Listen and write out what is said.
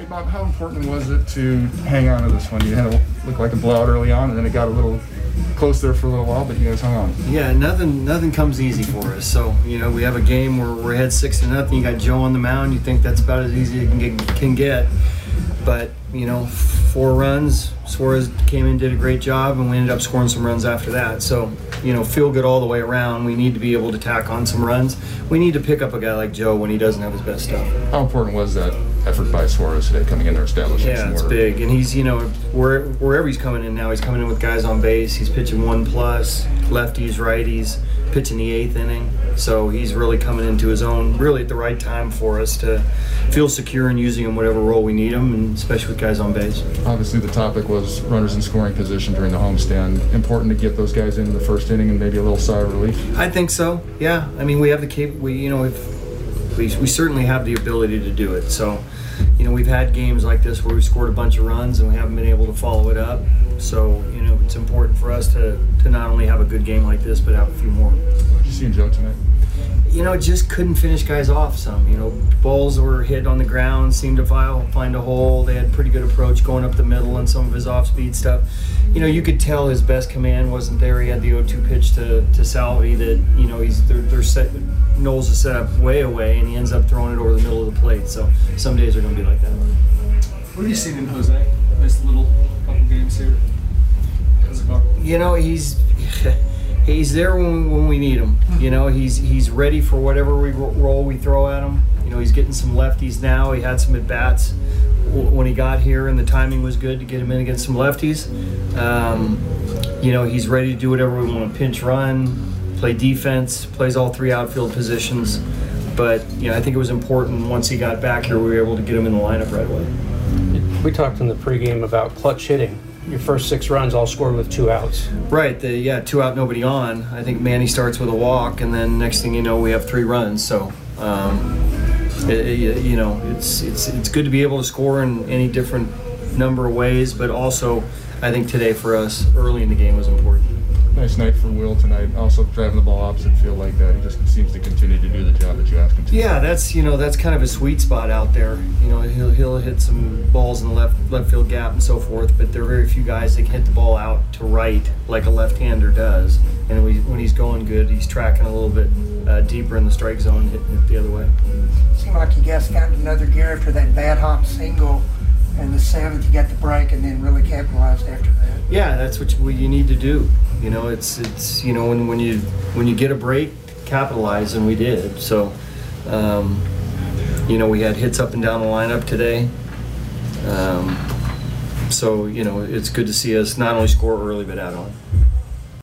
Bob, how important was it to hang on to this one? You had to look like a blowout early on, and then it got a little close there for a little while, but you guys hung on. Yeah, nothing comes easy for us. So, we have a game where we're ahead 6-0. You got Joe on the mound. You think that's about as easy as it can get. But, 4 runs. Suarez came in, did a great job, and we ended up scoring some runs after that. So, feel good all the way around. We need to be able to tack on some runs. We need to pick up a guy like Joe when he doesn't have his best stuff. How important was that effort by Suarez today coming in there establishing some it's order? big. And he's, wherever he's coming in now, he's coming in with guys on base. He's pitching 1+, lefties, righties, pitching the 8th inning. So he's really coming into his own really at the right time for us to feel secure in using him whatever role we need him, and especially with guys on base. Obviously the topic was runners in scoring position during the homestand. Important to get those guys into the first inning and maybe a little sigh of relief? I think so, yeah. I mean, we have the we certainly have the ability to do it. So, we've had games like this where we scored a bunch of runs and we haven't been able to follow it up. So, it's important for us to not only have a good game like this, but have a few more. What did you see in Joe tonight? Just couldn't finish guys off some. Balls were hit on the ground, seemed to find a hole. They had pretty good approach going up the middle on some of his off-speed stuff. You could tell his best command wasn't there. He had the 0-2 pitch to Salvi that, they're set, Knowles is set up way away, and he ends up throwing it over the middle of the plate. So some days are going to be like that. What have you seen in Jose? Nice little couple games here. He's there when we need him. He's ready for whatever role we throw at him. He's getting some lefties now. He had some at bats when he got here, and the timing was good to get him in against some lefties. He's ready to do whatever we want: pinch run, play defense, plays all 3 outfield positions. But I think it was important once he got back here, we were able to get him in the lineup right away. We talked in the pregame about clutch hitting. Your first 6 runs all scored with 2 outs. Right, 2 out, nobody on. I think Manny starts with a walk, and then next thing you know, we have 3 runs. So, it's good to be able to score in any different number of ways, but also I think today for us, early in the game was important. Nice night for Will tonight. Also driving the ball opposite field like that. He just seems to continue to do the job that you ask him to. Yeah, that's kind of a sweet spot out there. He'll hit some balls in the left field gap and so forth, but there are very few guys that can hit the ball out to right like a left-hander does. And when he's going good, he's tracking a little bit deeper in the strike zone, hitting it the other way. Seemed like you guys got another gear after that bad hop single. And the 7th, you got the break, and then really capitalized after that. Yeah, that's what you need to do. It's when you get a break, capitalize, and we did. So, we had hits up and down the lineup today. So it's good to see us not only score early but add on.